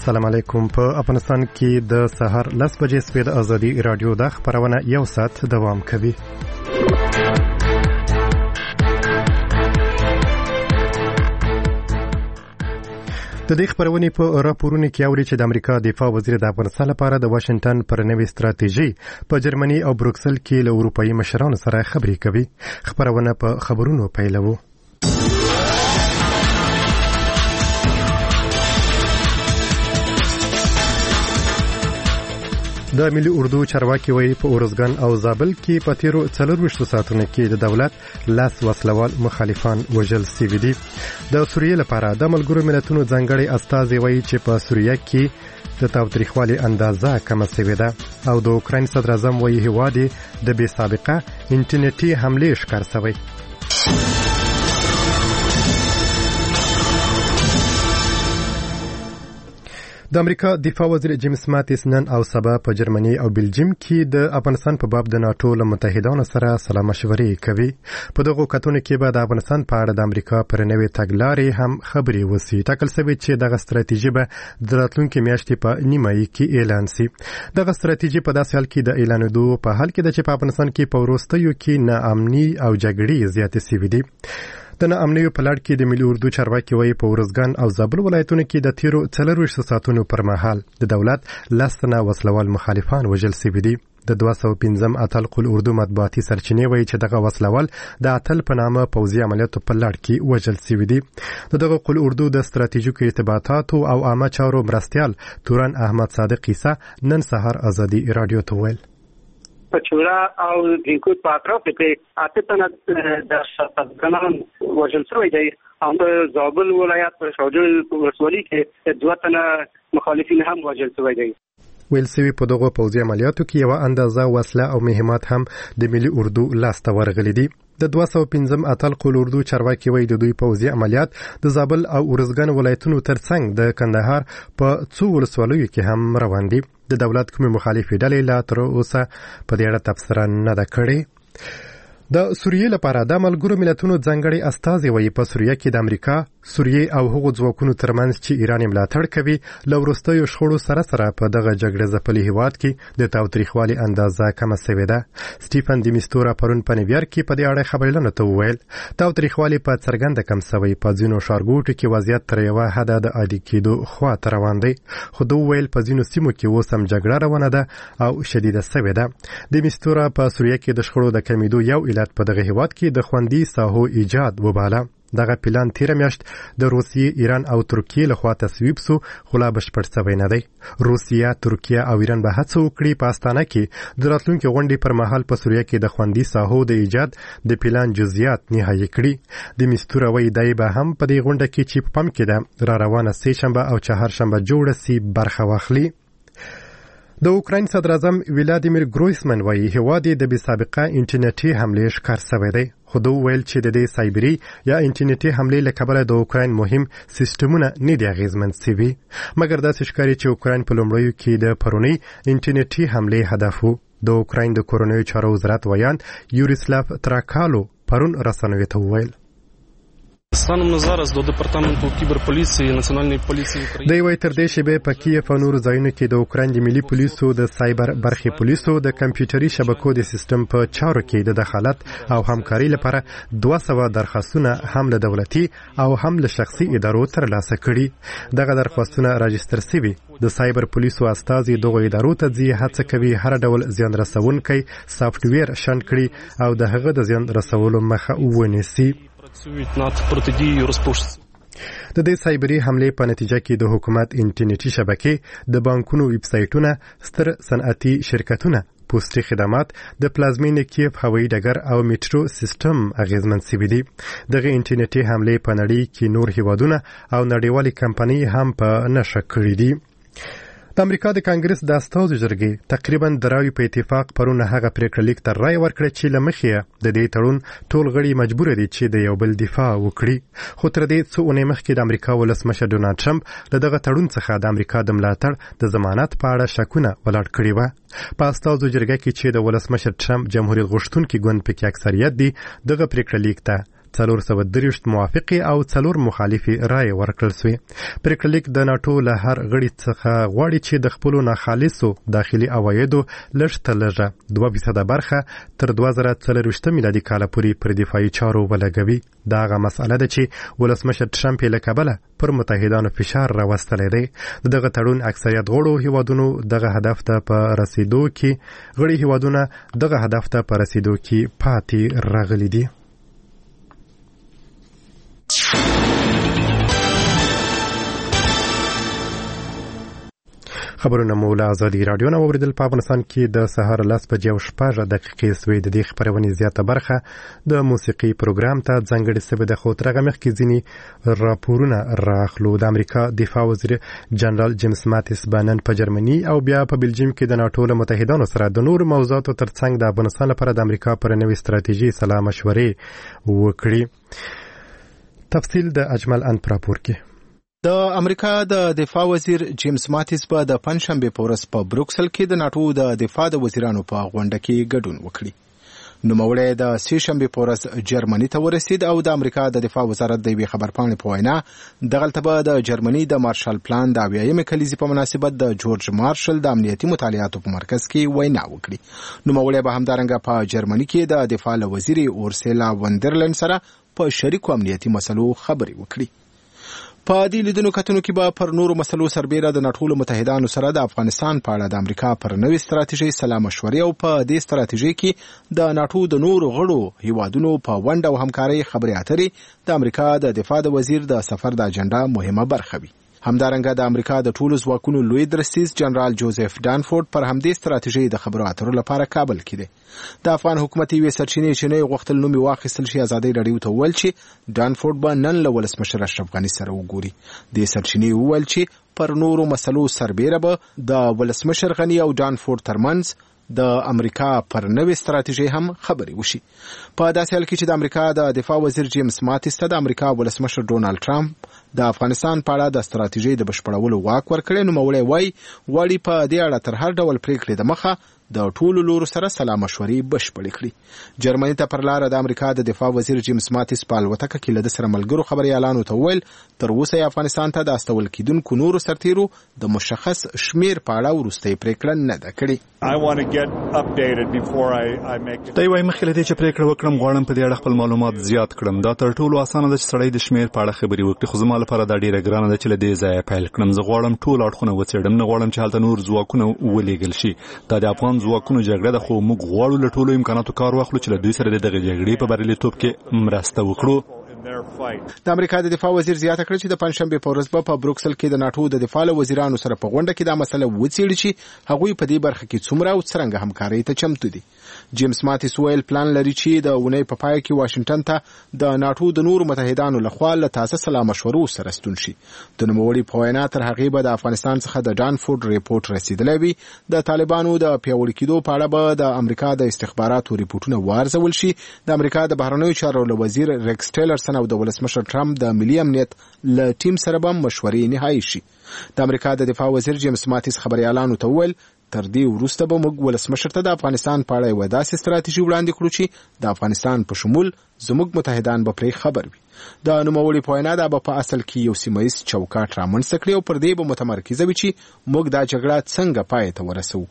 السلام علیکم. په افغانستان کې د سهار 10 بجې سپید ازادي رادیو د خبرونه یو ساعت دوام کوي. د دې خبرونې په راپورونو کې اوري چې د امریکا دفاع وزیر د افغانستان لپاره د واشنگټن پر نوې ستراتیژي په جرمني او بروکسل کې له اروپایي مشرانو سره خبرې کوي. خبرونه په خبرونو پیلوو. د ملي اردو چارواکي وایي په اورزګان او زابل کې په تیرو 24 ساعتونو کې د دولت لاس وسلوال مخالفان وژل سوي دي. د سوریې لپاره د ملګرو ملتونو ځانګړي استازي وایي چې په سوریه کې د تاوتریخوالي اندازه کمه سوې ده او د اوکراین صدر اعظم وایي هیواد د بې سابقه انټرنیټي حملې ښکار شوی. د امریکا دفاع وزیر جیمز ماتیس نن او سبا په جرمني او بلجیم کې د افغانستان په باب د ناتو له متحدانو سره سلا مشورې کوي. په دغه کتونو کې به د افغانستان په اړه د امریکا پر نوې تګلارې هم خبرې وسی. ټاکل شوی چې دغه ستراتیژي به د راتلونکي میاشتې په نیمایي کې اعلان شي. دغه ستراتیژي په داسې حال کې د اعلانېدو په حال کې ده چې په افغانستان کې په وروستیو کې ناامني او جګړې زیاتې شوې دي. د ناامنیو په لړ کې د ملي اردو چارواکي وایي په ورزګان او زابل ولایتونو کې د تیرو 24 ساعتونو پر مهال د دولت لسنه وسلوال مخالفان وژل شوي دي. د 215 اتل قل اردو مطبوعاتي سرچینې وایي چې دغه وسلوال د اتل په نامه پوځي عملیاتو په لړ کې وژل شوي دي. دغه قل اردو د ستراتیژیکو ارتباطاتو او عامه چارو مرستیال تورن احمد صادق عیسی نن سهار ازادي رادیو ته ویل. پچورا او دینکو پاترو کې اته تنه د شتګنان وژل شوی دی. او د زابل ولایت په شوجل ولسوالۍ کې دوه تنه مخالفین هم وژل شوی دی. ویل سوي په دغه پوځي عملیاتو کې یو اندازه وسله او مهمات هم د ملي اردو لاسته ورغلي دي. د 215 اتل قل اردو چارواکي وایي د دوی پوځي عملیات د زابل او ورزګان ولایتونو ترڅنګ د کندهار په څو ولسوالیو کې هم روان دي. د دولت کومې مخالفې ډلې لا تر اوسه په دې اړه تبصره نه ده کړې. د سوریې لپاره د ملګرو ملتونو ځانګړي استازي وایي په سوریه کې د امریکا، سوریې او هغو ځواکونو ترمنځ چې ایران ملاتړ کوي له وروستیو شخړو سره په دغه جګړه ځپلي هیواد کې د تاوتریخوالي اندازه کمه شوې ده. سټیفن دی میستورا پرون په نیویارک کې په دې اړه خبرونه ته وویل. تاوتریخوالي په څرګنده کم شوی، په ځینو ښارګوټو کې وضعیت تر یوه حده د عادي کېدو خواته روان دی. خو دوی ویل په ځینو سیمو کې اوس هم جګړه روانه ده او شدیده شوې ده. دی میستورا په سوریه کې د شخړو د کمیدو یو علت په دغه هیواد کې د خوندي ساحو ایجاد وباله. دغه پلان تیر میاشت د روسیې، ایران او ترکیې لخوا تصویب سو، خو لا بشپړ شوی نه دی. روسیه، ترکیه او ایران به هڅه وکړي په استانه کې د راتلونکي غونډې پر مهال په سوریه کې د خوندي ساحو د ایجاد د پلان جزئیات نهایي کړي. د میستورا وایي دی به هم په دې غونډه کې چې په پام کې ده را روانه سه شنبه او چهارشنبه جوړه سي برخه واخلي. د اوکراین صدر اعظم ولادیمیر ګرویسمن وایي هیواد د بې سابقه انټرنیټي حملې ښکار شوی دی. خو دوی ویل چې د دې سایبري یا انټرنیټي حملې له کبله د اوکراین مهم سیستمونه نه دي اغېزمن شوي. مګر داسې ښکاري چې اوکراین په لومړیو کې د پرونی انټرنیټي حملې هدف و. د اوکراین د کورنیو چارو وزارت ویان یوریسلاف تراکالو پرون رسنیو ته وویل. станом на зараз до департаменту кіберполіції національної поліції України. د یوې تر دې شیبې په کیف او نورو ځایونو کې د اوکراین د ملي پولیسو، د سایبر برخې پولیسو، د کمپیوټري شبکو د سیستم په چارو کې د دخالت او همکاري لپاره 200 درخواستونه هم له دولتي او هم له شخصي ادارو ترلاسه کړي. دغه درخواستونه راجستر شوي. د سایبر پولیسو استازي دغه ادارو ته ځي، هڅه کوي هر ډول زیان رسونکي سافټویر شنډ کړي او د هغه د زیان رسولو مخه ونیسي. د دې سایبري حملې په نتیجه کې د حکومت انټرنیټي شبکې، د بانکونو ویب سایټونه، ستر صنعتي شرکتونه، پوسټي خدمات، د پلازمینې کیف هوایي ډګر او میټرو سیستم اغېزمن شوي دي. دغه انټرنیټي حملې په نړۍ کې نور هیوادونه او نړیوالې کمپنۍ هم په نښه کړي دي. د امریکا د کانګرس د استازو جرګې تقریبا د راوي په اتفاق پرون هغه پریکړه لیک ته رای ورکړه چې له مخې د دې تړون ټول غړي مجبور دي چې د یو بل دفاع وکړي. خو تر دې څو اونۍ مخکې د امریکا ولسمشر ډونالډ ټرمپ له دغه تړون څخه د امریکا د ملاتړ د ضمانت په اړه شکونه ولاړ کړي وو. په استازو جرګه کې چې د ولسمشر ټرمپ جمهوریت غوښتونکي ګوند پکې اکثریت دي، دغه پریکړه لیک ته 430 موافقې او 4 مخالفې رایې ورکړل شوې. پریکړه لیک د ناتو له هر غړي څخه غواړي چې د خپلو ناخالصو داخلي عوایدو لږ تر لږه 2% برخه تر 2024 میلادي کال پورې پر دفاعي چارو ولګوي. دا هغه مسأله ده چې ولسمشر ټرمپ له کبله پر متحدانو فشار راوستلی دی. دغه تړون اکثریت غړو هیوادونو دغه هدف ته په رسیدو کې پاتې راغلي دي. خبرونه مو له ازادي راډیو نه اوریدل. په افغانستان کې د سهار 10:06 سوې د دې خبرونې زیاته برخه د موسیقي پروګرام ته ځانګړې سوې ده. خو تر هغه مخکې ځینې راپورونه راخلو. د امریکا دفاع وزیر جنرال جیمز ماتیس بانن په جرمني او بیا په بلجیم کې د ناتو له متحدانو سره د نور موضوعاتو ترڅنګ د افغانستان لپاره د امریکا پر نوې ستراتیژي سلا مشورې وکړي. تفصیل د اجمل انپراپور کې. د امریکا د دفاع وزیر جیمز ماتیس په د پنځشنبه په ورځ په بروکسل کې د ناتو د دفاع د وزیرانو په غونډه کې ګډون وکړي. نوموړی د سې شنبه په ورځ جرمني ته ورسید او د امریکا د دفاع وزارت د یوې خبرپاڼې په وینا دغلته به د جرمني د مارشال پلان د 80مې کلیزې په مناسبت د جورج مارشل د امنیتي مطالعاتو په مرکز کې وینا وکړي. نوموړی به همدارنګه په جرمني کې د دفاع وزیر اورسلا وندرلند سره په شریکو امنیتي مسلو خبرې وکړي. په دې لیدنو کتنو کې به پر نورو مسلو سربېره د ناتو متحدانو سره د افغانستان په اړه د امریکا پر نوې ستراتیژي سلا مشورې او په دې ستراتیژي کې د ناتو د نورو غړو هیوادونو په ونډه او همکارۍ خبرې اترې د امریکا د دفاع د وزیر د سفر د اجنډا مهمه برخه وي. همدارنګه د امریکا د ټولو ځواکونو لوی درستیز جنرال جوزف ډانفورد پر همدې ستراتیژي د خبرو اترو لپاره کابل کې دی. د افغان حکومت یوې سرچینې چې نه غوښتل نوم واخیستل شي ازادي راډیو ته وویل چې ډانفورد به نن له ولسمشر اشرف غني سره وګوري. د سرچینې وویل چې پر نورو مسلو سربېره به د ولسمشر غني او ډانفورد ترمنځ د امریکا پر نوې ستراتیژي هم خبرې وشي. په داسې حال کې چې د امریکا د دفاع وزیر جیمز ماتیس ته د امریکا ولسمشر ډونالد ټرمپ د افغانستان په اړه د ستراتیژي د بشپړولو واک ورکړي، نو مولوی وای وړي په دې اړه تر هر ډول پریکړې د مخه د ټولو لورو سره سلا مشورې بشپړې کړي. جرمني ته پر لار د امریکا د دفاع وزیر جیمز ماتیس په الوتکه کې له سره ملګرو خبري اعلان وتویل تر اوسه افغانستان ته د استول کېدونکو نورو سرتیرو د مشخص شمیر په اړه ورستۍ پریکړه نه ده کړې. دا وایي مخکې له دې چې پریکړه وکړم غواړم په دې اړه خپل معلومات زیات کړم. دا تر ټولو اسانه ده چې سړی د شمیر په اړه خبري وکړي، خو زما لپاره دا ډیره ګرانه ده چې له دې ځایه پیل کړم. زه غواړم ټول اړخونه وڅېړم، نه غواړم چې هلته نور ځواکونه ولېږل شي. دا د افغان ځواکونو جګړه ده، خو موږ غواړو له ټولو امکاناتو کار واخلو چې له دوی سره دغه جګړې په بریالیتوب کې مرسته وکړو. د امریکا د دفاع وزیر زیاته کړه چې د پنځشنبه په ورځ په بروکسل کې د ناتو د دفاع وزیرانو سره په غونډه کې دا مسله وڅېړي چې هغوی په دې برخه کې څومره او څرنګه همکاري ته چمتو دي. جیمز ماتیس ویل پلان لري چې د اونۍ په پای کې واشنگټن ته د ناتو د نورو متحدانو لخوا له تاسو سلا مشورو سره ستون شي. د نوموړي په وینا تر هغه به د افغانستان څخه د ډانفورد ریپورت رسیدلی وي. د طالبانو د پیاوړي کېدو په اړه به د امریکا د استخباراتو ریپورتونه وارزول شي. د امریکا د بهرنیو چارو وزیر ریکس ټیلرسن او د ولسمشر ټرمپ د ملي امنیت له ټیم سره به مشورې نهایی شي. د امریکا د دفاع وزیر جیمز ماتیس خبري اعلان وتویل تر دې وروسته به موږ ولسمشر ته د افغانستان په اړه یوه داسې ستراتیژي وړاندې کړو چې د افغانستان په شمول زموږ متحدان به پرې خبر وي. د نوموړي په وینا دا به په اصل کې یو سیمه‌ییز چوکاټ رامنځته کړي او پر دې به متمرکزه وي چې موږ دا جګړه څنګه پای ته ورسوو.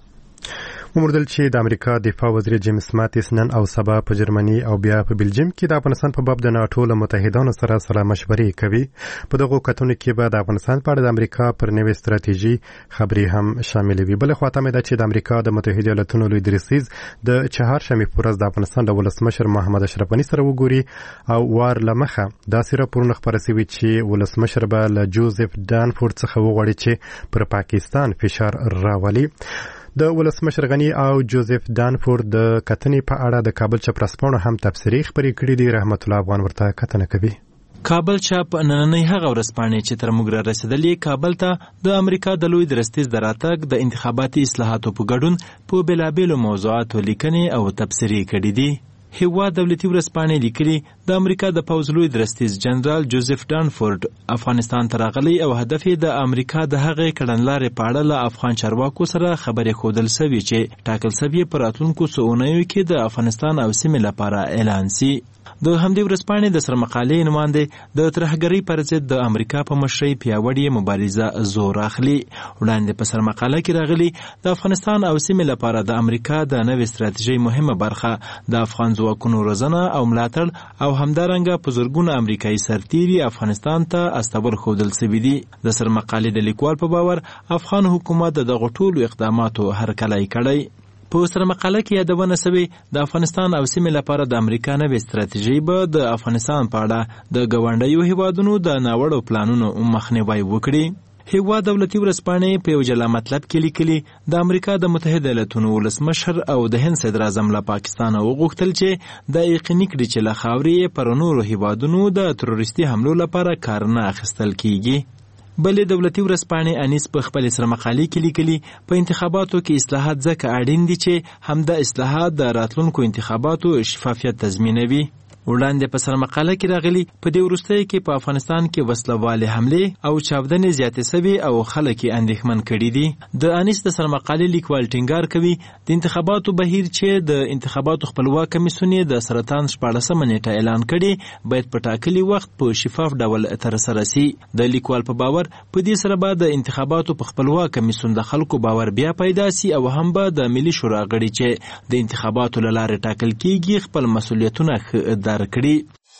وموندل چې د امریکا دفاع وزیر جیمز ماتیس نن او سبا په جرمني او بیا په بلجیم کې د افغانستان په باب د ناتو له متحدانو سره سلا مشورې کوي. په دغه کتنو کې به د افغانستان په اړه د امریکا پر نوې ستراتیژي خبرې هم شامل وي. بل خو ته مې ده چې د امریکا د متحده ایالاتونو لوی درستیز د چهارشنبه په ورځ د افغانستان د ولسمشر محمد اشرف غني سره وګوري او وار لمخه داسې راپورونه خپاره شوي چې ولسمشر به له جوزف ډانفورد څخه وغواړي چې پر پاکستان فشار راولي. د ولسمشر غني او جوزف ډانفورد د کتنې په اړه د کابل چپراسپانو هم تبصرې خبرې کړې دي. رحمت الله افغان ورته کتنه کوي. کابل چاپ نننۍ هغه ورځپاڼې چې تر موږ را رسېدلې کابل ته د امریکا د لوی درستیز د راتګ د انتخاباتي اصلاحاتو په ګډون په بېلابېلو موضوعاتو لیکنې او تبصرې کړې دي. هیواد دولتي ورځپاڼې لیکلي د امریکا د پوځ لوی درستیز جنرال جوزف ډانفورد افغانستان ته راغلی او هدف یې د امریکا د هغې کړنلارې په اړه له افغان چارواکو سره خبرې ښودل سوي چې ټاکل سوي په راتلونکو څو اونیو کې د افغانستان او سیمې لپاره اعلان سي. د همدې ورځپاڼې د سرمقالې نماینده د ترهګرۍ پر ضد د امریکا په مشرۍ پیاوړې مبارزه زور اخلي. وړاندې په سرمقاله کې راغلي د افغانستان او سیمې لپاره د امریکا د نوې ستراتیژۍ مهمه برخه د افغان ځواکونو روزنه او ملاتړ او همدارنګه په زرګونه امریکایي سرتیري افغانستان ته استول ښودل سوي دي. د سرمقالې د لیکوال په باور افغان حکومت د دغو ټولو اقداماتو هرکلی کړی. په سرمقاله کې یادونه سوې د افغانستان او سیمې لپاره د امریکا نوې ستراتیژۍ به د افغانستان په اړه د ګاونډیو هیوادونو د ناوړو پلانونو مخنیوی وکړي. هیواد دولتي ورځپاڼې په یو جلا مطلب کې لیکلي د امریکا د متحده ایالاتونو ولسمشر او د هند صدر اعظم له پاکستان وغوښتل چې د یقیني کړي چې له خاورې پر نورو هیوادونو د تروریستي حملو لپاره کار نه اخیستل کیږي. بلې دولتي ورځپاڼې انیس په خپل سرمقالې کې لیکلي په انتخاباتو کې اصلاحات ځکه اړین دي چې همدا اصلاحات د راتلونکو انتخاباتو شفافیت تضمینوي. وړاندې په سرمقاله کې راغلي په دې وروستیو کې په افغانستان کې وسلوالې حملې او چاودنې زیاتې سوي او خلک یې اندېښمن کړي دي. د انیس د سرمقالې لیکوال ټینګار کوي د انتخاباتو بهیر چې د انتخاباتو خپلواک کمیسیون د سرطان 14 نیټه اعلان کړي باید په ټاکلي وخت په شفاف ډول ترسره سي. د لیکوال په باور په دې سره به د انتخاباتو په خپلواک کمیسیون د خلکو باور بیا پیدا سي او هم به د ملي شورا غړي چې د انتخاباتو له لارې ټاکل کیږي خپل مسؤلیتونه ښه کړي.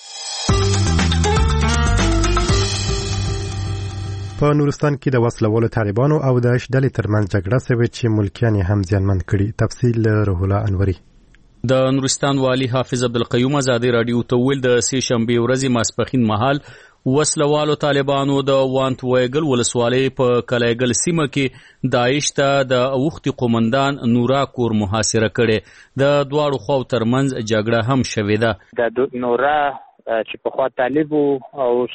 په نورستان کې د وسلوالو طالبانو او داعش ډلې ترمنځ جګړه شوې چې ملکیان یې هم زیانمن کړي. تفصیل روح الله انوري. د نورستان والی حافظ عبدالقیوم ازادي رادیو ته ویل د سې شنبې ورځې ماسپښین مهال وسلوالو طالبانو د وانت ویګل ولسوالۍ په کلایګل سیمه کې داعش ته د اوختي قومندان نورا کور محاصره کړي. د دواړو خواو ترمنځ جګړه هم شوې ده. د نورا چې په خوا طالب او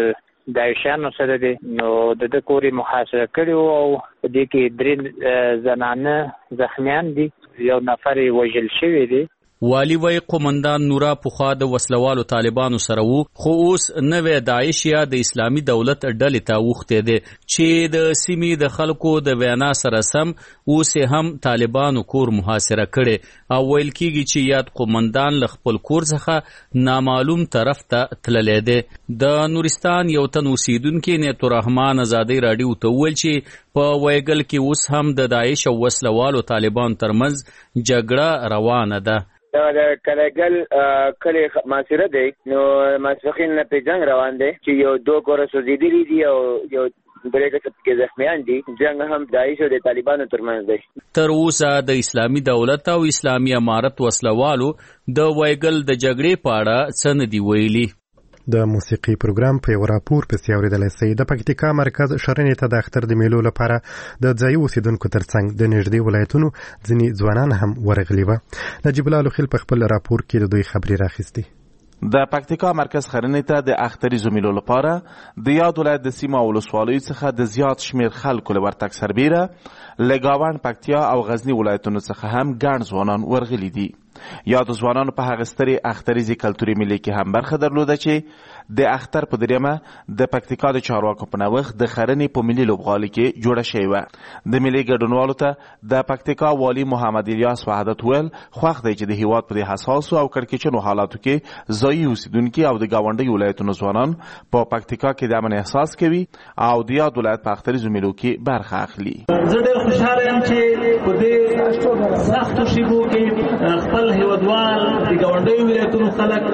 داعشانو سره دي نو د کوري محاصره کړي او په دې کې 3 زنانه زخمیان دي، یو نفر وژل شوی دی. والی وی قومندان نورا پخوا د وسلوالو طالبانو سره وو خو اوس نوې داعش یا د اسلامي دولت ډلې ته وخته دي چې د سیمې د خلکو د وینا سره سم اوس هم طالبانو کور محاصره کړي او ویل کیږي چې یاد قومندان له خپل کور څخه نامعلوم طرف ته تللی دی. د نورستان یو تن اوسیدونکي نیت الرحمن ازادي رادیو ته ویل چې په ویګل کې اوس هم د داعش او وسلوالو طالبانو ترمنځ جګړه روانه ده. د کلګل کلی ماسره دی نو ماسخین نه په جنگ روان دی چې یو 2 کور سوزیدلی دي او یو برېګه کې زخمیان دي. جنگ هم داعش او د طالبانو ترمنځ دی. تر اوسه د اسلامي دولت او اسلامي امارت وسلوالو د ویګل د جګړې په اړه څه نه دی ویلي. د موسیقي پروګرام په یو راپور پسې اورېدلی سئ. د پکتیکا مرکز شرنې ته د اختر د میلو لپاره د ځایي اوسیدونکو ترڅنګ د نږدې ولایتونو ځینې ځوانان هم ورغلي وه. نجیب الله لوخیل په خپل راپور کې د دوی خبرې راخیستې. د پکتیکا مرکز خرنې ته د اختریزو میلو لپاره د یاد ولایت د سیمه او ولسوالیو څخه د زیات شمیر خلکو له ورتګ سربیره له ګاونډ پکتیا او غزني ولایتونو څخه هم ګڼ ځوانان ورغلي دي. یاد ځوانانو په هغه سترې اختریزي کلتوري میلې کې هم برخه درلوده چې د اختر په دریمه د پکتیکا د چارواکو په نوښت د خرنې په ملي لوبغالي کې جوړه شوې وه. د ملي ګډونوالو ته د پکتیکا والی محمد الیاس وحدت ویل خوښ دی چې د هیواد په دې حساسو او کړکېچنو حالاتو کې ځایي اوسیدونکي او د ګاونډي ولایتونو ځوانان په پکتیکا کې د امن احساس کوي او د یاد ولایت په اختریزو میلو کې برخه اخلي. زه ډېر خوشحاله یم چې په دې سختو شیبو کې خپل هیوادوال د ګاونډي ولایتونو خلک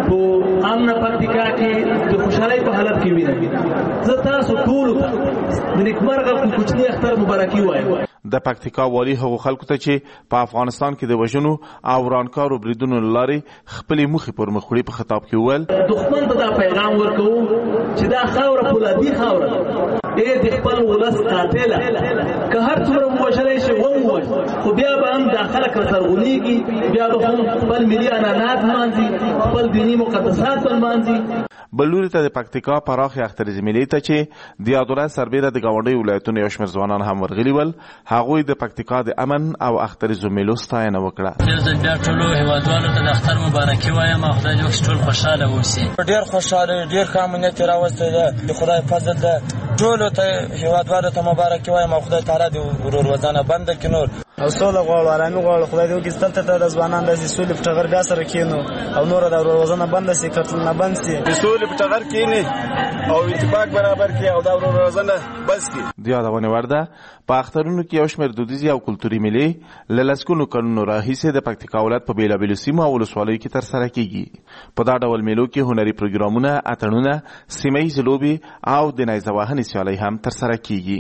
په امن پکتیکا کې د خوشحالۍ په حالت کې وینم. زه تاسو ټولو ته د نیکمرغه کوچني اختر مبارکي وایم. د پکتیکا والی هغو خلکو ته چې په افغانستان کې د وژنو او ورانکارو بریدونو له لارې خپلې موخې پر مخ وړي په خطاب کې وویل دښمن ته دا پیغام ورکوو چې دا خاوره فولادي خاوره ده د خپل ولس قاتله که هر څومره وژلی شي ووژل خو بیا به هم دا خلک راسرغونېږي، بیا به هم خپل ملي عنعنات لمانځي، خپل دیني مقدسات به لمانځي. بل لوري ته د پکتیکا پراخې اخترزي مېلې ته چې د یاد ولایت سربیره د ګاونډیو ولایتونو یو شمېر ځوانان هم ورغلي ول. هغوی د پکتیکا د امن او اخترزو مېلو ستاینه وکړه. بیا ټولو هیوادوالو ته د اختر مبارکي وایم او خدای دې وکړي ټول خوشحاله واوسي. ډېر خوشحاله ډېر ښه امنیت یې راوستی دی. د خدای فضل ده. ټولو ته هیوادوالو ته مبارکي وایم او خدای تعالی دې ورور بنده کړي نور او سوله غواړو ارامي غواړو. خدای دې وکړي دلته ته د ځوانان داسې سولې په ټغر بیا سره کښېنو او نوره د وروروزنه بنده سي قتلونه بند سي. د سولې په ټغر کښېني او اتفاق برابر کړي او د وروروزنه بس کړي. د یادونې وړ ده په اخترونو کې یو شمېر دودیزې او کلتوري مېلې له لسګونو کلونو راهیسې د پکتیکا ولایت په بېلابېلو سیمو او ولسوالیو کې ترسره کېږي. په دا ډول مېلو کې هنري پروګرامونه، اتڼونه، سیمه ییزې لوبې او د نیزه وهنې سیالۍ هم ترسره کېږي.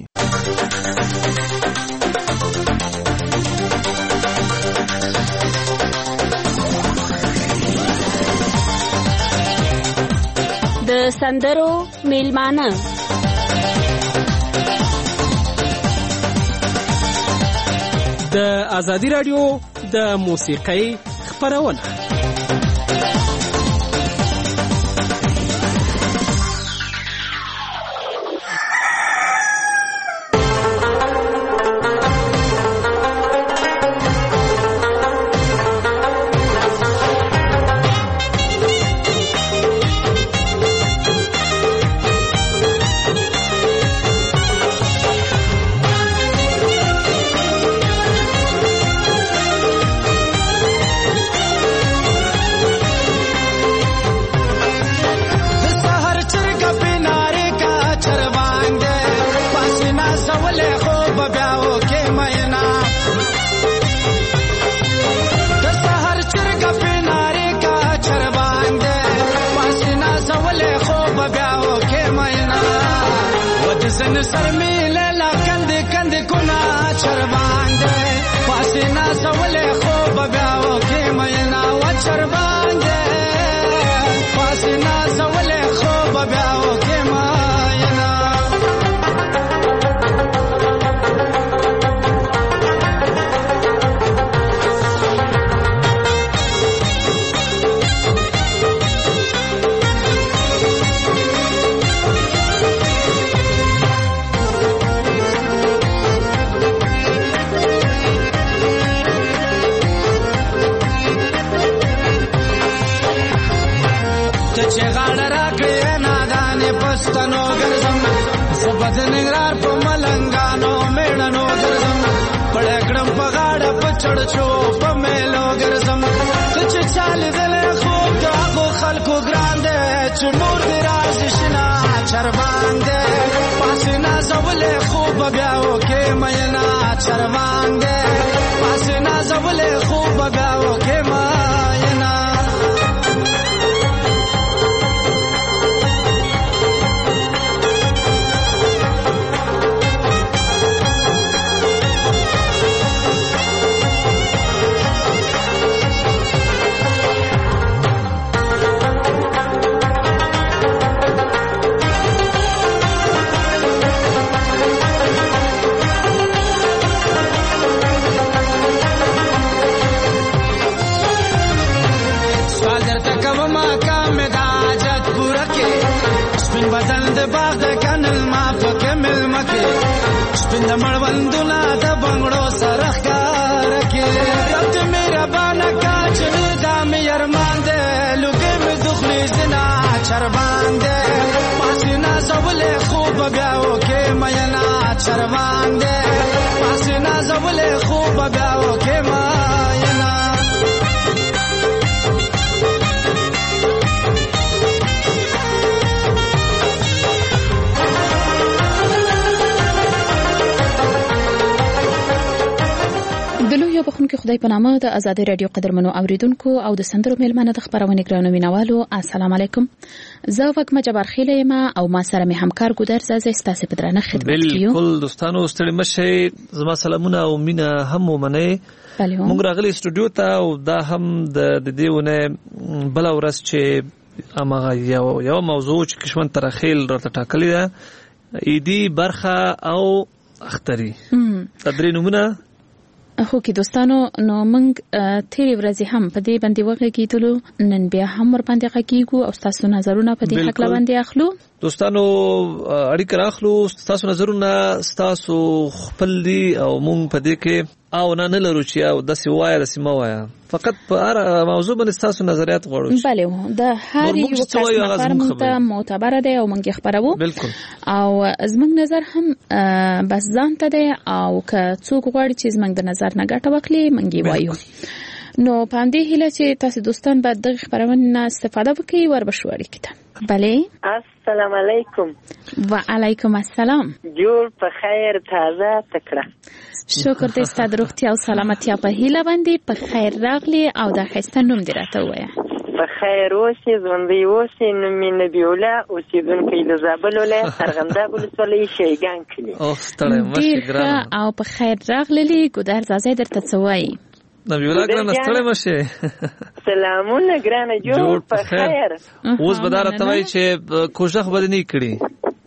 د سندرو میلمانه د ازادي رادیو د موسیقۍ خپرونه. خدای په نامه د ازادي رادیو قدرمنو اوریدونکو او د سندرو میلمانه د خبرونه ګرانو مینوالو السلام علیکم. زه وګم جبار خیله یم او ما سره می همکار ګودر زازه ستاسو په درنه خدمت کیو. بالکل دوستانو ستړي مشه زما سلامونه او مینا هم ومنه. موږ راغلي استودیو ته او دا هم د دیونه بل ورځ چې امغه یو موضوع چې کشمن ترخیل راته ټاکلی ده ایدی برخه او اختری تدری نمونه خو کې دوستانو نو موږ تیرې ورځې هم په دې باندې وغږیدلو نن بیا هم ور باندې غږیږو او تاسو نظرونه په دې حق باندې اخلو. دوستانو اړیکه راخلو، تاسو نظرونه تاسو خپل دي او موږ په دې کې او نه لرو چې او د سیوایا د سیموایا فقط په هر موضوع باندې تاسو نظریات غواړو. بله د هر یو کس نظر موږ معتبر دی او موږ خبرو بالکل او زموږ نظر هم بس ځان ته دی او که څوک غواړي چې زموږ د نظر نه ګټه واخلي موږ وایو. نو په دې هیله چې تاسو دوستان به د خبرونه استفاده وکړي وربشو اړیکې ته. بله السلام علیکم. و علیکم السلام. جوړ په خیر تازه تکړه. شکر دې ستاسو روغتیا او سلامتیا په هیله باندې په خیر راغلی او د خسته نوم دې راته وایه. په خیر اوسې ژوندۍ اوسې نوم مې نبی الله اوسېدونکی د زابل ولایت ارغنداب ولسوالۍ شیګان کلي. ډېر او په خیر راغلی ګودر زازی درته څه وایي؟ نبی الله ګرانه ستړی مشه. سلامونه ګرانه جوړ په خیر. اوس به دا راته وایي چې کوژده خو به دې نه کړي.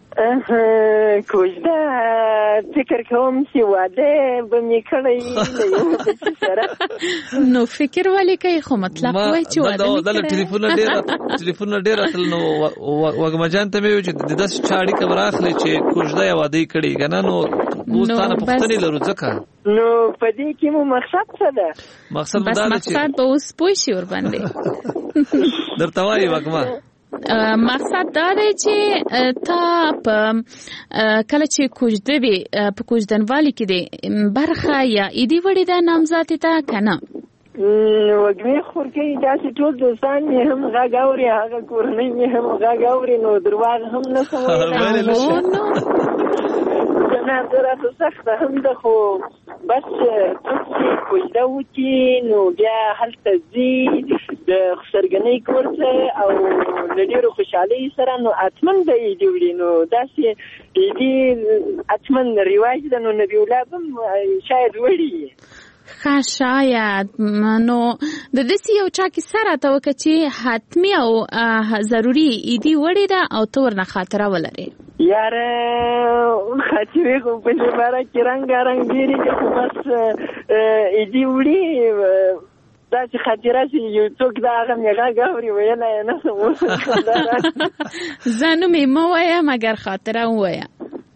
کوژده فکر کوم چې واده به مې کړی له یو بچي سره. نو فکر ولې کوي خو مطلب وایي چې واده مې کړی. ټلیفونونه ډېر راتلل نو وږمجان ته مې ویل چې د داسې چا اړیکه به راخلې چې کوژده یا واده یې کړي که نه نو اوس تا نه پوښتنې لرو ځکه نو په دې کې مو مقصد څه ده؟ مقصد بس مقصد به اوس پوه شي ورباندې درته وایي وږمه مقصد دا دی چې تا په کله چې کوژده وي په کوژدنوالي کې دی برخه یا ایدي وړې ده نامزادې ته که نه؟ وږمې خورکۍ داسې ټول دوستان مې هم غږ اوري هغه کورنۍ مې هم غږ اوري نو درواغ هم نه شم ویلی. جنازه راته سخته هم ده خو بس څوک چې کوژده وکړي نو بیا هلته ځي د خسرګنۍ کور ته او له ډېرو خوشحالۍ سره نو حتما به یې ایدي وړي. نو داسې ایدي حتما رواج ده نو نبي الله به هم شاید وړي. ښه شاید نو د داسې یو چا کیسه راته وکړه چې حتمي او ضروري ایدي وړې ده او ته ورنه خاطره ولرې. یاره خاطرې خو په دې باره کې رنګارنګ ډېرې دي خو بس ایدي وړي داسې خاطره چې یو څوک د هغه مې غږ اوري ویلی یې نه شم. زه نوم یې مه وایه مګر خاطره ووایه.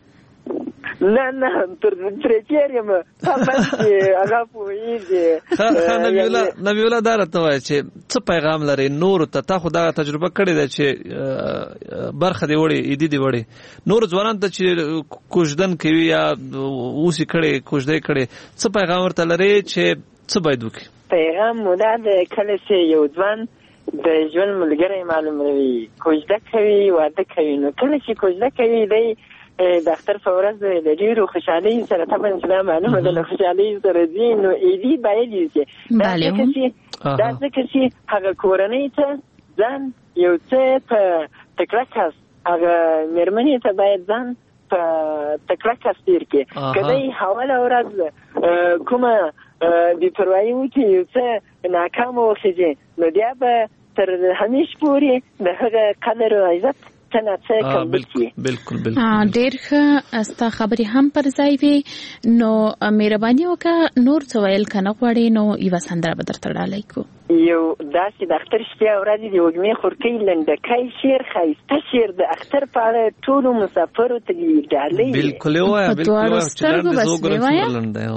نه ترې تېر یم بس هغه پوهېږي. نبي الله دا راته وایه چې څه پیغام لري نورو ته؟ تا خو دغه تجربه کړې ده چې برخه دې وړې ایدي دې وړې نورو ځوانانو ته چې کوژدن کوي یا اوس یې کړې کوژده یې کړې څه پیغام ورته لري چې څه باید وکړي؟ پیغام مو دا ده کله چې یو ځوان د ژوند ملګری معلوموي کوژده کوي واده کوي نو کله چې کوژده کوي دی د اختر په ورځ د ډېرو خوشحالۍ سره طبعا چې دا معلومه ده له خوشحالۍ سره ځي نو ایدي باید یوسي. دا ځکه چې هغه کورنۍ ته ځان یو څه په تکړه کس هغه مېرمنې ته باید ځان په تکړه کس تېر کړي. که دی حواله ورځ کومه بېپروایي وکړي یو څه ناکامه وخېږي نو بیا به تر همیش پورې د هغه قدر او عزت بالکل ډېر ښه ستا خبرې هم پر ځای وي نو مهرباني وکړه نور څه ویل که نه غواړې نو یوه سندره به درته ډالۍ کړو. یو داسې د اختر شپې ورځې د وږمې خورکۍ لنډکی شعر ښایسته شعر د اختر په اړه ټولو مسافرو ته ډالۍ بالکل یې وایه په دواړو سترګو بس یې وایه.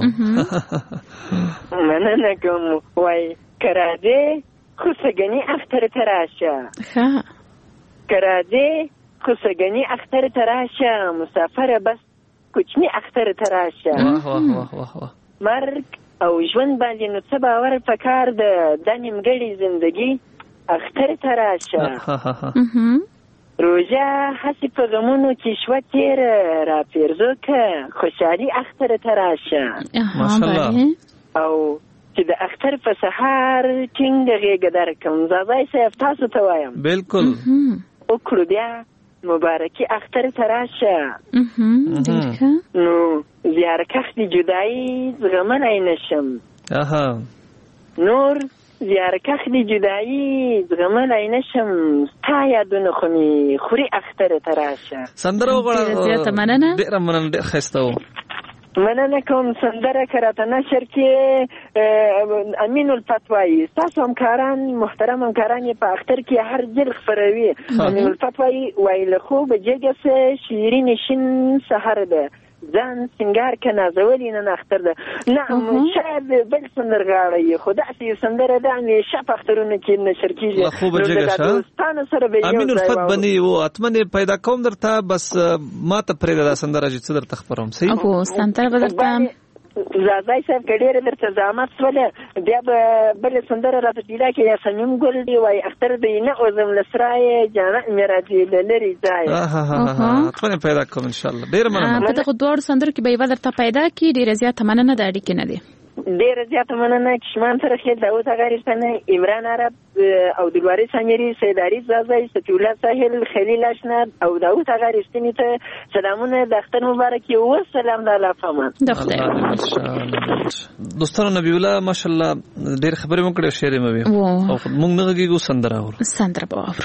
مننه کوم. وایي که راځې خو سګني اختر ته راشه ښه که راځې خو سګني اختر ته راشه مسافره بس کوچني اختر ته راشه. مرګ او ژوند باندې نو څه باور پکار ده دا نیمګړې زندګي اختر ته راشه. روژه هسې په غمونو کې شوه تېره راپېرزو که خوشحالي اختر ته راشه. او چې د اختر په سهار ټینګه غېږه درکړم زازای صاحب تاسو ته وایم بالکل وکړو بیا مبارکي اختر ته راشه. نو زیارکښ د جدایي زغملی نشم نور زیارکښ د جدایي زغملی نشم ستا یادونه خو مې خوري اختر ته راشه. سندره وغواړه. زیاته مننه. ډېره مننه ډېر ښایسته و. مننه کوم. سندره کراته نشر کې امین الفتوایی تاسو همکاران محترم همکاران په اختر کې هر ځل خبروي. امین الفتوایی ویل خو به جګه سه شیرین شین سحر ده ځان سنگار که نازولی نه اختر ده. نه شاید بل سندرغاړی خو داسې سندره ده همیشه په اخترونو کې نشر کېږي. خوبه جګه شه امین الفت بني و اتمنې پیدا کوم درته بس ما ته پرېږده دا سندره چې څه درته خپروم. صحیح او سندره به درته زادای صاحب که ډېره درته زحمت شوله بیا به بلې سندره راته پیدا کړي. یا صمیم ګل دی وایي اختر دی نه اوزم له سرای جانه مې راځي له لرې ځایه. اتمنې پیدا کوم انشاءالله. ډېره مننه. په دغو دواړو سندرو کې به یوه درته پیدا کړي. ډېره زیاته مننه. د اړیکې نه دی ډېره زیاته مننه. کشمان سره خیل داود غریستانه عمران عرب او دلواري سامری سیداری زازای سفی الله ساحل خلیل اشناد او داود غریستانی ته سلامونه د اختر مبارک او سلام د الله پامان. دوستانو نبی الله ماشاءالله ډېر خبرې مو کړې شعر مې وي او موږ نه غږیږو سندره اورو. سندره به اورو.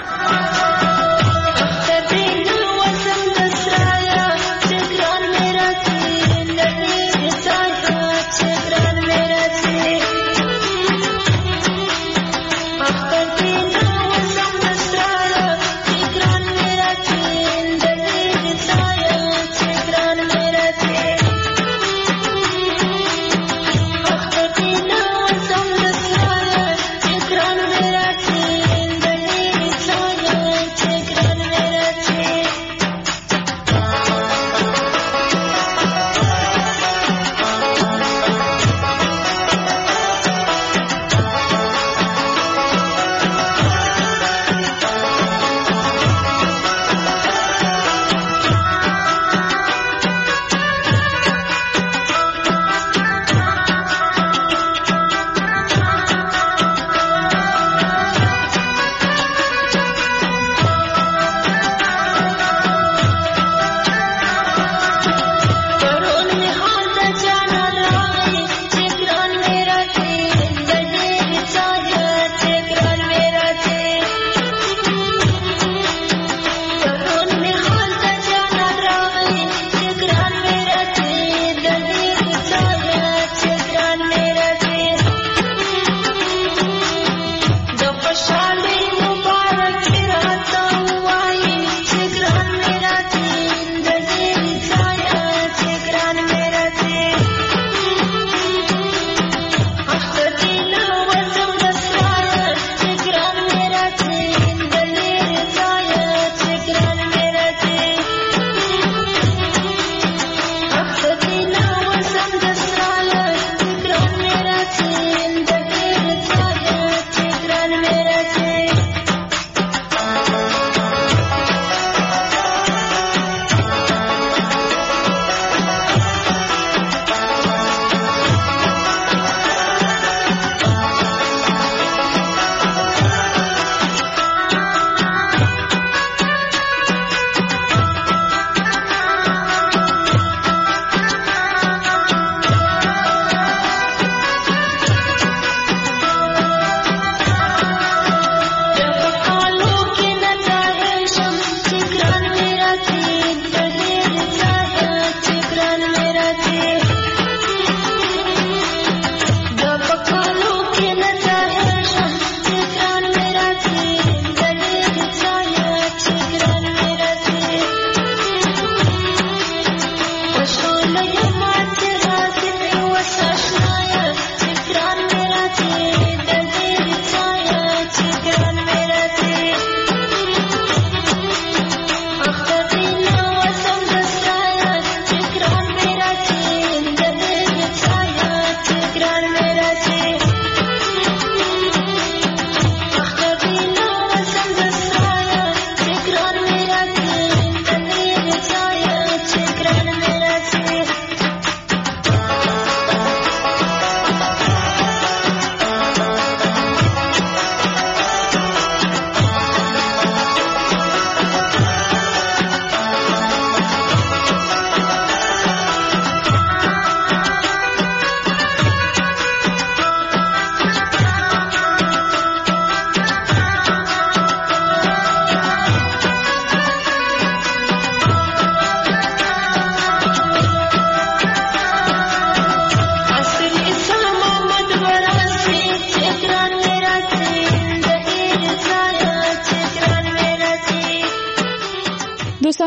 Take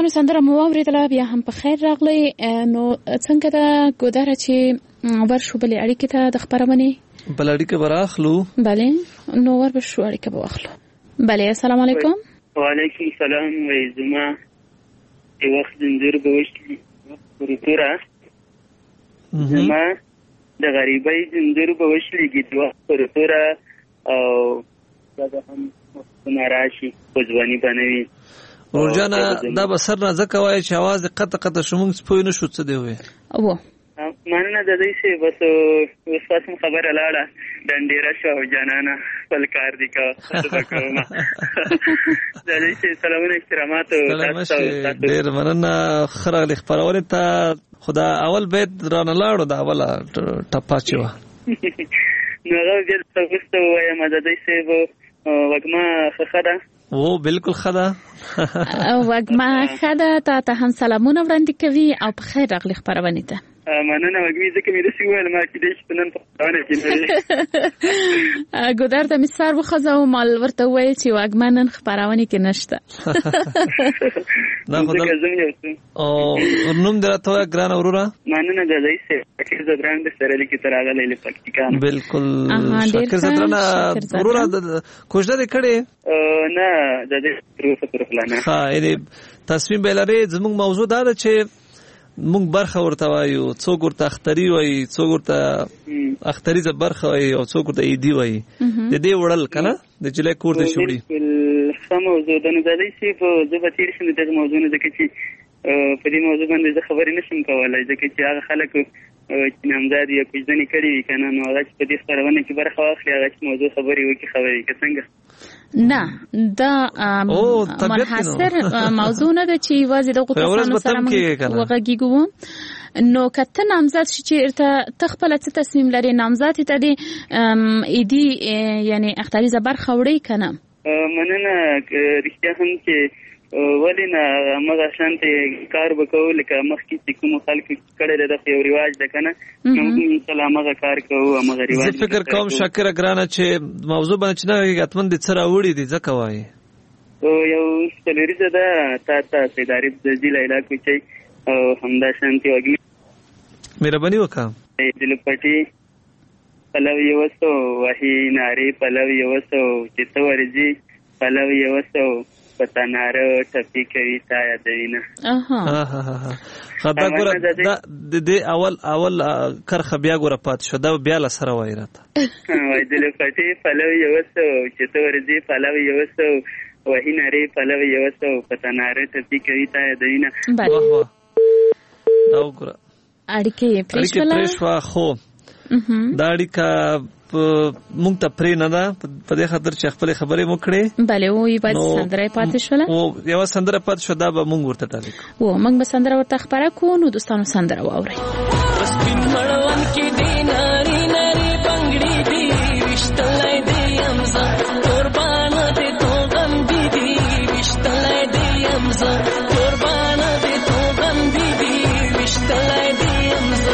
سندره مو اوریدله بیا هم په خیر راغلی. نو څنګه دا ګودره چې ورشو بلې اړیکې ته د خبرونه بل اړیکه براخلو. بله نو ورشو اړیکه واخلو. بله السلام علیکم. وعلیکم السلام. وای زما د وخت زندور به وشي ورتوره زما د غریبۍ زندور به وشي د وخت ورتوره او دا هم ناراشي پځوانی بنوي. ورجانه دا بسر نه ځکه وای چې आवाज قطه قطه شومږ سپوی نه شو څه دی وای او ماننه د دې څه بس اوس تاسو خبره لاړه ډنډیرا شو جانانا خپل کار دی کا خطبه کوم د دې څه سلامونه احترامات تاسو ډیر مننه خره خبرونه ته خدا اول بیت رانه لاړو دا اوله ټپاچو نو هغه د تاسو وای ما د دې څه وګما خخدا او بالکل خدا وګما خدا ته هم سلامونه وړاندې کوي او په خیر راغلی خبرونه ته. مننه وګمی ځکه مې د سی ویل ما کې د شپنن په خبرونه کې ګودر ته مسار وخزاو مال ورته وای چې وګمنن خبرونه کې نشته نه خدای او نوم درته ګران اورورا مننه د دې څه چې زدران د سره لیکي تراغله له پکتیکان بالکل شکر زدران اورورا کوژده کړي نه د دې پروسه پر پلان ها دې تصمیم بلاره زموږ موضوع دا ده چې مونږ برخه ورته وایو څوک ورته اختری وایي څوک ورته اختری ز برخه وایي او څوک ورته ایدی وایي د دې وړل کنه د جلې کور د شوړي سم موضوع د نه دای شي په زبتیر شنه د موضوع نه د کچي په دې موضوع باندې د خبرې نشم کولای ځکه چې هغه خلک چې نامزاد یا کوژدنې کړي کنه نو هغه په دې خبرونه کې برخه واخلي هغه موضوع خبرې وکړي خبرې کې څنګه نه دا منحصر موضوع نه ده چې واځي د غوښتنو سره وغږیږو نو کته نامزاد شي چې تخپل څه تصمیم لري نامزاد ته دي ایدي یعنی اختیاري زبر خوړی کنه مننه رښتیا هم چې ولینه مګه شانته کار وکول لکه مخکې کوم خلک کړه د یو ریواج ده کنه موږ سلامه کار کوو هغه ریواج زه فکر کوم شکر ګرانه چې موضوع باندې نه غتمن د سره وړي دي ځکه وایي یو ستلریزه ده تا ادارې د ضلع علاقې چې همدا شانتي وګړي مهرباني وکړه دل پټي پلو یوسو وحی ناری پلو یوسو چتورجی پلو یوسو پتاناره ټپی کوي تا یادوینه خدا ګره د دې اول کرخه بیا ګره پات شو دا بیا لسره وای راته وای دل پټي پلو یوسو چتورجی پلو یوسو وحی ناری پلو یوسو پتاناره ټپی کوي تا یادوینه واه واه دا ګره اړیکې پرېښوا خو دا اړیکه مونږ ته پرې نه ده په دې خاطر چې خپل خبرې مو کړې بله وې په سندره پاتې شوله او یو سندره پاتې شو دا به مونږ ورته ټالیک او مونږ به سندره ورته خبره کوو نو دوستانو سندره واورئ سپین مړون کې دی ناری ناری بنگړي دی وشتلای دی امزا قربان دې تو غم دی وشتلای دی امزا قربان دې تو غم دی وشتلای دی امزا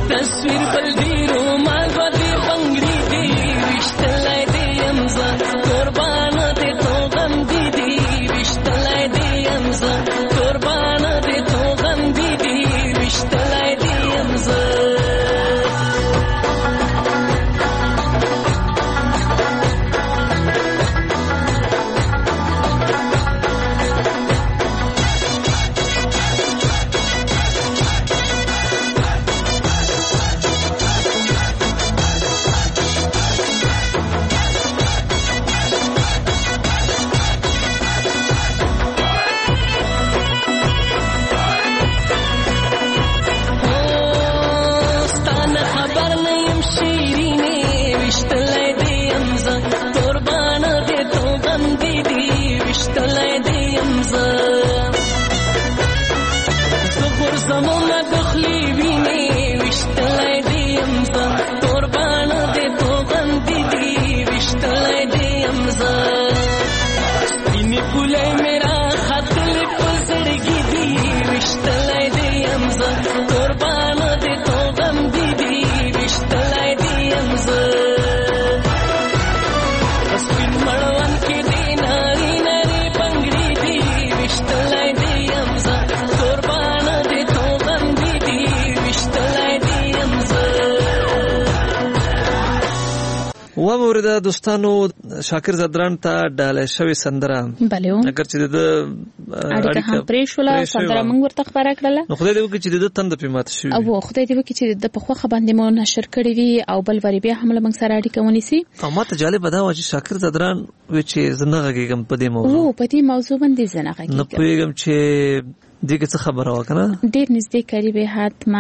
تصویر بل دی رومال باندې بنگړي دی وشتلای دی امزا قربان دې تو غم دی دی وشتلای دی امزا قربان دې تو غم دی دی وشتلای دی امزا ومورده دوستانو شاکر زدران ته ډاله شوی سندره بله اگر چې د اړیکه هم پرې شوله سندره موږ ورته خبره کړله نو خدای دې وکړي چې د تند پې ماته شوي او خدای دې وکړي چې د په خوښه باندې مو نشر کړي وي او بل وری بیا هم له موږ سره اړیکه ونیسي او ماته جالبه دا وه چې شاکر زدران وی چې زه نه غږېږم په دې موضوع په دې موضوع باندې زه نه غږېږم نه پوهېږم چې دې کې څه خبره وه که نه ډېر نږدې قریب حتما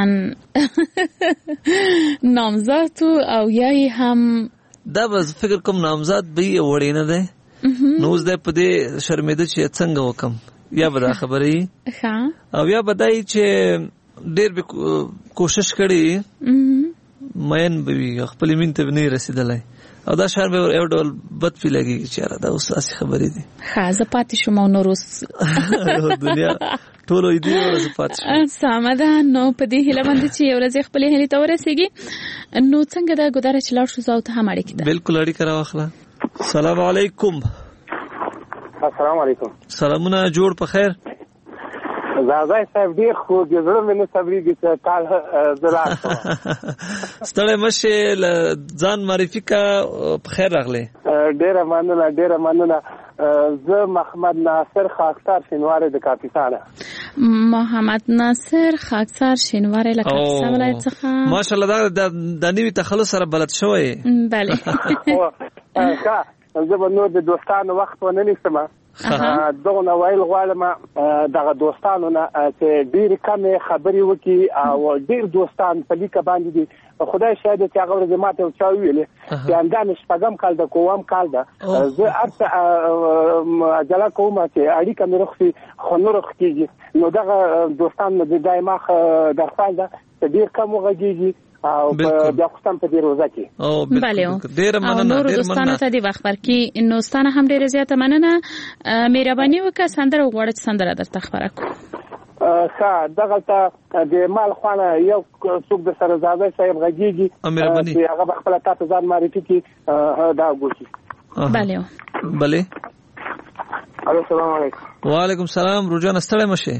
نامزد او یا یې هم دا به فکر کوم نامزاد به یې وړې نه دی نو اوس دی په دې شرمېده چې څنګه وکم یا به دا خبره وي او یا به دا چې ډېر به کوشش کړی مین به وي خپلې مینې ته به نه رسېدلی او دا شعر به یو ډول بد پې لګېږي چې یاره دا اوس داسې خبرې دي ښه زه پاتې شوم او نور اوس دنیا ټولو دې ورځ پاتې شوم سمه ده نو په دې هیله باندې چې یو ورځ خپلې هیلې ته ورسېږي نو څنګه ده ګودره چې لاړ شو زه او ته هم اړیکې ده بلکل اړیکه راواخله السلام علیکم السلام علیکم سلامونه جوړ په خیر زازای صاحب ډیر خو د زړه مې نه صبرېږي چې کال زه لاړ شم ستړی مه شې ځان معرفي که په خیر راغلی ډېره مننه زه محمد ناصر خاکسار شینواری د کاپیسا محمد ناصر خاکسار شینواری له کاپیسا ولایت څخه ماشاءالله دا د نوي تخلص سره بلد شوی بله ښه زه به نور د دوستانو وخت ونه نیسم دغه نه ویل غواړم دغه دوستانو نه چې ډېرې کمې خبرې وکړي او ډېر دوستان په لیکه باندې دي خدای شاید چې هغه ورځ ماته یو چا وویلې چې همدا مې شپږم کال ده کوم کال ده زه هر څه عجله کوم چې اړیکه مې روغ شي خو نه روغ کېږي نو دغه دوستان مې د دایما درخواست ده چې ډېر کم وغږېږي او بیا خو سم په دې روزه کې بله او نورو دوستانو ته دې وخت ورکړي نو ستانه هم ډېره زیاته مننه مهرباني وکړه سندره وغواړه چې سندره درته خپره کړو ښه دغلته د مال خوانه یو څوک د سره زاده صاحب غږېږي چې هغه به خپله تا ته ځان معرفي کړي دا ګوشي بلې الو السلام علیکم وعلیکم السلام روجانه ستړی مه شې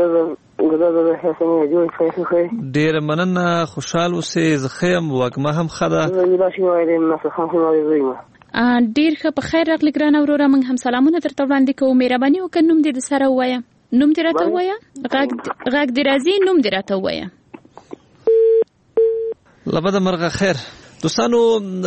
ډېره مننه خوشحال اوسې زه ښه یم وږمه هم ښه ده ډېر ښه په خیر راغلې ګرانه وروره موږ هم سلامونه درته وړاندې کوو مهرباني وکړه نوم دې د سره ووایه نوم دې راته ووایه غږ دې راځي نوم دې راته ووایه له بده مرغه خیر دوستانو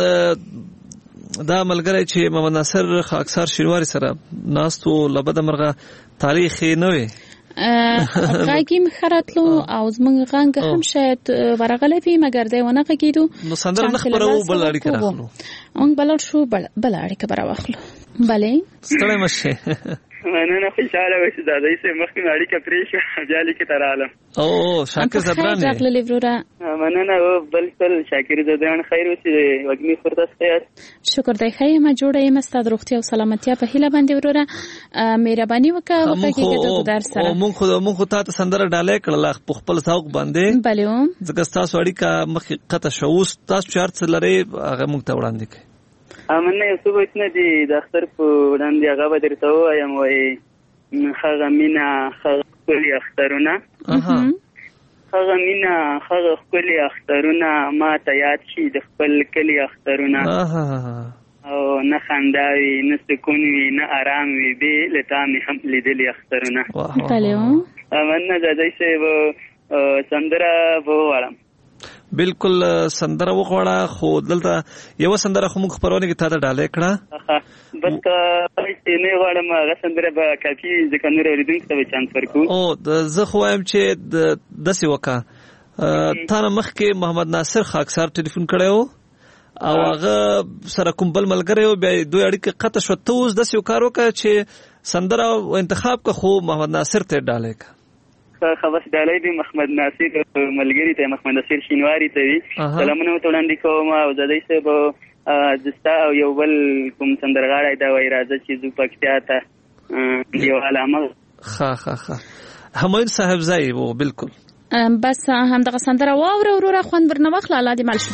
دا ملګری چې محمد ناصر خاکسار شینواری سره ناست و له بده مرغه تاریخ یې نه وی غږ یې ښه راتلو او زموږ غږ هم شاید ورغلی وي مګر دی ونه غږېدو نو سندره نه خپروو بل اړیکه راخلو موږ بل شو بل اړیکه به راواخلو بلې ستړی مه شې مننه خوشحاله وه چې دادی صاحب مخکې مې اړیکه پرې شوه بیا لیکې ته راغلم او شاکر زدران راغللی وروره مننه او بلکل شاکر زدان خیر اوسې وګنی فرصت خیر شکر دی خیر ما جوړه یم ستاسو روغتیا او سلامتیا په هیله باندې وروره مهرباني وکړه وکړه د در سره مونږ خو تاسو سندره ډالې کړل خپل ذوق باندې بله ځکه تاسو اړیکه مخ قطه شوس تاسو چارت لري هغه مونږ ته وړاندې کړئ امنه یو څه وښنه دي د اختر په وړاندې هغه به درته وایم وای خغه مینا خغه کلی اخترونه خغه مینا خغه کلی اخترونه ما ته یاد شي د خپل کلی اخترونه او نه خنداوي نه سکون وي نه آرام وي به لتا می هم لیدلی اخترونه بله امنه د دې څه سندره ووالم بالکل سندره وغواړه خو دلته یو سندره خو موږ خبرونه کې تا ته ډالې کړه بس نه غواړم هغه سندره به کافي ځکه نور اوریدونکو ته چانس ورکو او زه خو وایم چې داسې وکړه تا نه مخکې محمد ناصر خاکسار ټلیفون کړی و او هغه سره کوم بل ملګری و بیا دوی اړیکې قطع شوه ته اوس داسې یو کار وکړه چې سندره انتخاب که خو محمد ناصر ته ډالې کړه خبر ډالۍ دی محمد ناصر ملګری ته محمد ناصر شینواری ته وی سلامونه وړاندې کوم او د دې څه به دستا او یو بل کوم سندرغاړی دا وای راځي چې زو پکتیا ته یو علامه همایون صاحب زای وو بالکل بس هم دغه سندره واوره وروره خوند ورنه واخله الله دې مل شي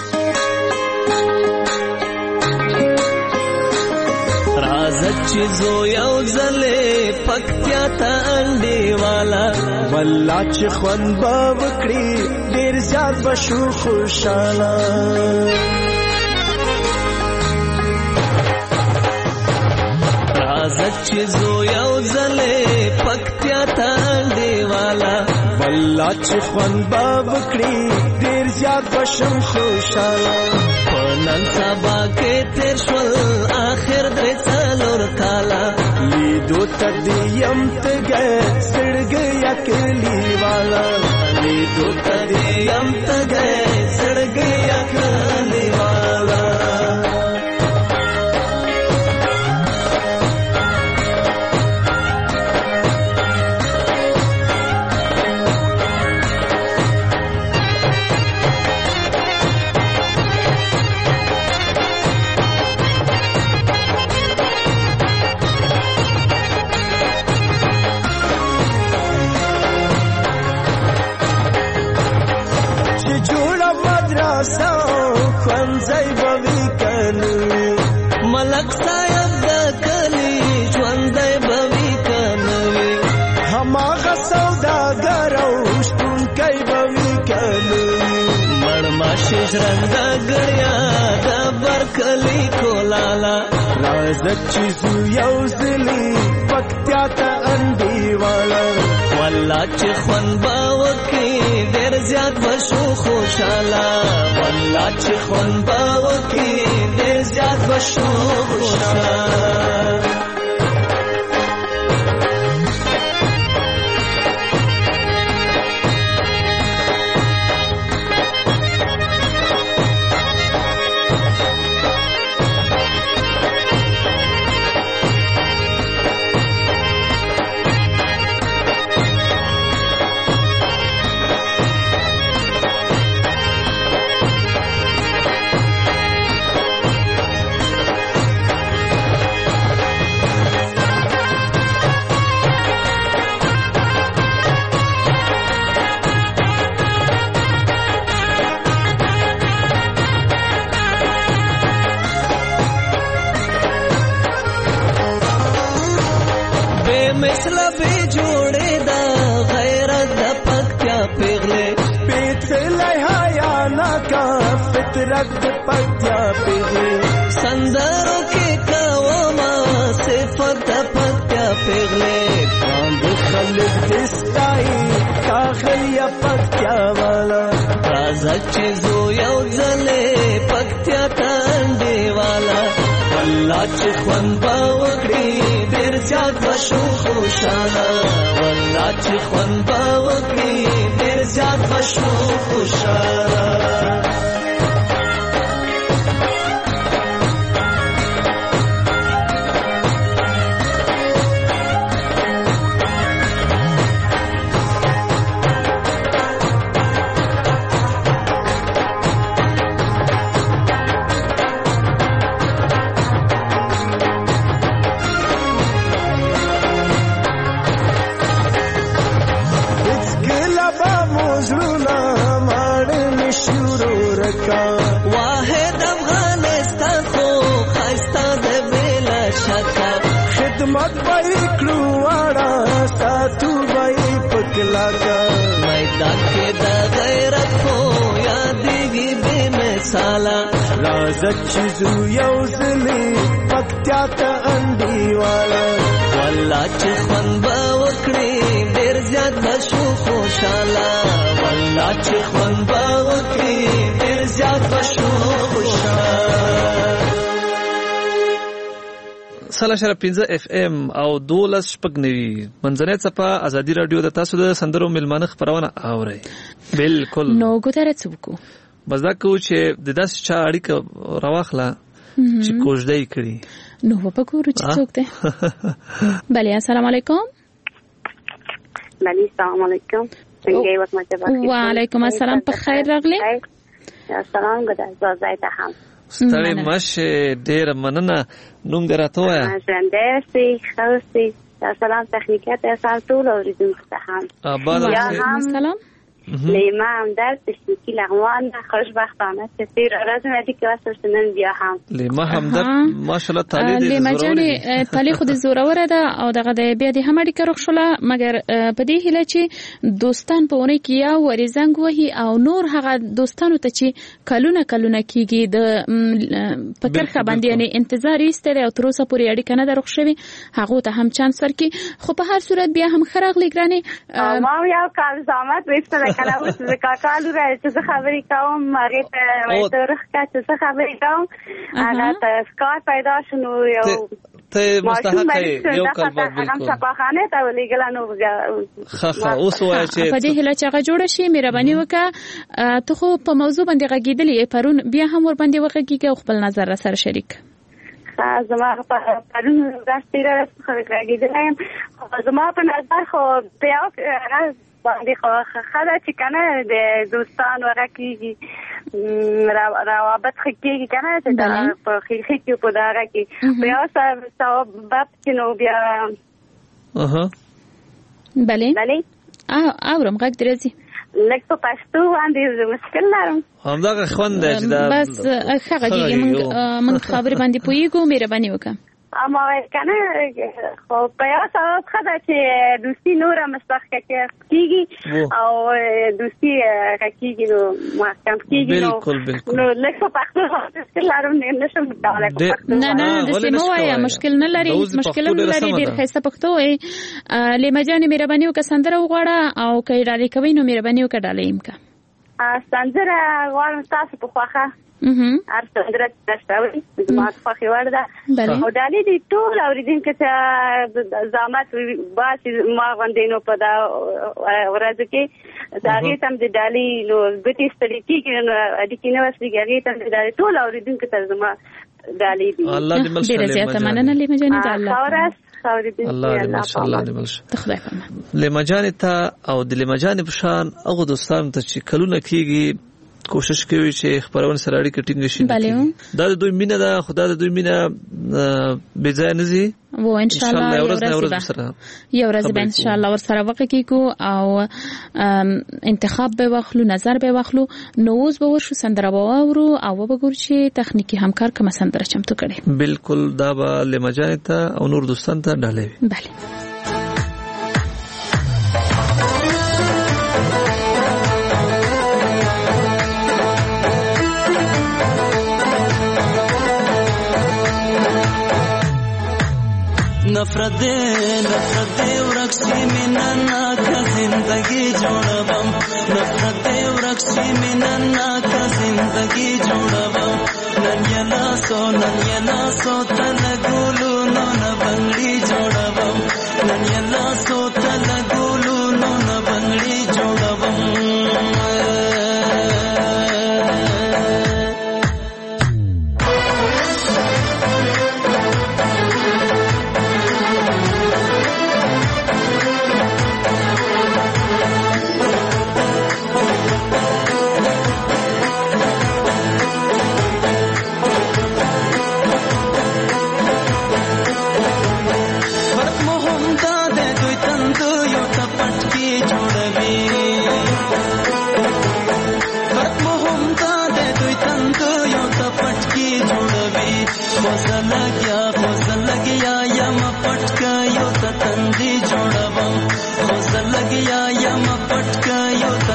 رازت چې زو یو ځلې پکتیا ته انډې والا والله چې خوند به وکړي ډېر زیات به شو خوشاله رازت چې زو یو ځلې پکتیا ته انډې والا والله چې خوند به وکړي ډېر زیات به شم خوشاله نن سبا کې تیر شول آخر درې څلور کاله لیدو ته دیم ته گئے سړګي اکلی والا لیدو ته دیم ته گئے سړګي اکلی والا ملک صاحب د کلی ژوندۍ به وي که نه وي هماغه سوداګر او شپونکی به وي که نه وي مړماشي ژرنده ګړیا د برکلي کولاله راځه چې زو یو ځلي پکتیا ته انډیواله والله چې خوند به وکړي ډېر زیات به شو خوشاله والله چې خوند به وکړي ډېر زیات به شو خوشاله رد پکتیا پیغلی سندروں کے کوما صفت پکتیا پیغلی کاند خلق دستائی کاخلیا پکتیا والا رازا چیزو یو زلے پکتیا تانڈے والا واللہ چی خوان باوکڑی دیر زیاد وشو خوشالا واللہ چی خوان باوکڑی دیر زیاد وشو خوشالا میدان کې د غیرت خو یادېږي بې مثاله راځه چې زو یو ځلې پکتیا ته انډیواله والله چې خوند به وکړي ډېر زیات به شو خوشحاله والله چې خوند به وکړي ډېر زیات به شو خوشحاله. 15 FM او 12 شپږ نوي منځنۍ څپه ازادي رادیو د تاسو د سندرو ملمانه خبرونه اوري. بالکل نو ګوتره څوک بس دا کو چې د داس چا اړیکه راوخله چې کوژدې کړي نو په کور چې څوک ده. بله السلام علیکم. بله السلام علیکم. څنګه یې وخت مته باندې وعلیکم السلام په خیر راغلی. السلام ګډه زایته هم ستړي مشه ډېر مننه نوم دراته وایا ژوندې خوستي سلام تخنیکات اصل ټول اوریدونکو ته هم سلام لیما هم در تشنیکی لغوان خوشبختانه که تیر رازم ادی که واسه سنن بیا هم لیما هم در ماشاءالله تالی دی لیما جانی تالی خود زوروره ده او دغه د بیا د هم اړیکه روښ شوله مګر په دې هیله چې دوستان په اونۍ کې یا ورې زنګ وهي او نور هغه دوستانو ته چې کلونه کیږي د فکر خ باندې یعنی انتظار ایستل او تر اوسه پورې اړیکه نه روښ شوی هغه ته هم چانس ورکړي خو په هر صورت بیا هم خراغلی ګرانه ما یو کال زحمت وسته کله اوس د کاکالو راځي چې خبرې کوم ماره ته وایته ورخه چې خبرې کوم هغه تاسو پیدا شنو یو ته مستحق یو کال بالکل هم صفاخانه ته ولګلانو خخه اوس وای چې په دې هله چې هغه جوړ شي مهرباني وکړه ته خو په موضوع باندې غږیدلې پرون بیا هم ور باندې وغږیږي او خپل نظر سره شریک زما په پرون راستي راغیدلم زما په نظر خو بیا باندې خو خاله چې کنه د دوستان ورکیږي روابط خکېږي کنه چې دا په خېخې کې په دغه کې بیا سبب چې نو بیا بله اورم غږ درځي لکه په پښتو باندې مشکل لرم همدغه خوند چې دا بس هغه کې موږ خبرې باندې پوېږو مهرباني وکړه اما کنه خو په یو سبب خدا چې دوستی نور مستحق کېږي او دوستی کېږي نو محکم کېږي نو لکه پښتو مشکل لرم نشم متعلق نه د سیمو وایا مشکل نه لري مشکل نه لري ډیر ښه پښتو وي لمجاني مهرباني وکړه سندره وغواړه او کای ډالې کوي نو مهرباني وکړه ډالې امکا سندره غواړم تاسو په خوخه هر سندره تاسو زما په خوړه ده او دالې دي ټول اوریدونکو ته زحمت باسي ما غوندینو په دا ورځ کې داګه تم د دالې نو ګټي ستړي کیږي نو اډیکې نو وسلګي تم د دالې ټول اوریدونکو ته زما دالې دي الله دې مل ډیره زیاته مننه لمجاني د الله الله دې ماشاءالله دې مل لمجاني ته او د لمجاني په شان هغه دوستان ته چې کلونه کیږي کوشش کوي چې خبرونه سره اړیکه ټینګ شي دا د دوی مینه ده خدای د دوی مینه به ځای نه زی و ان شاء الله یو ورځ به ان شاء الله ور سره وکړو او انتخاب به واخلو نظر به واخلو نووز به ورشو سندره باورو او به ګور چې تخنیکی همکار کوم سندره چمتو کړي بالکل دا به لمجانه ته او نور دوستان ته ډالې بله نفرت دے ورکسی مننا کا زندگی جوڑبم نفرت دے ورکسی مننا کا زندگی جوڑبم نن ینا سو تن ګولو نو نه بنگړي جوړبم نن ینا سو تن ګولو نو نه بنگړي جوړبم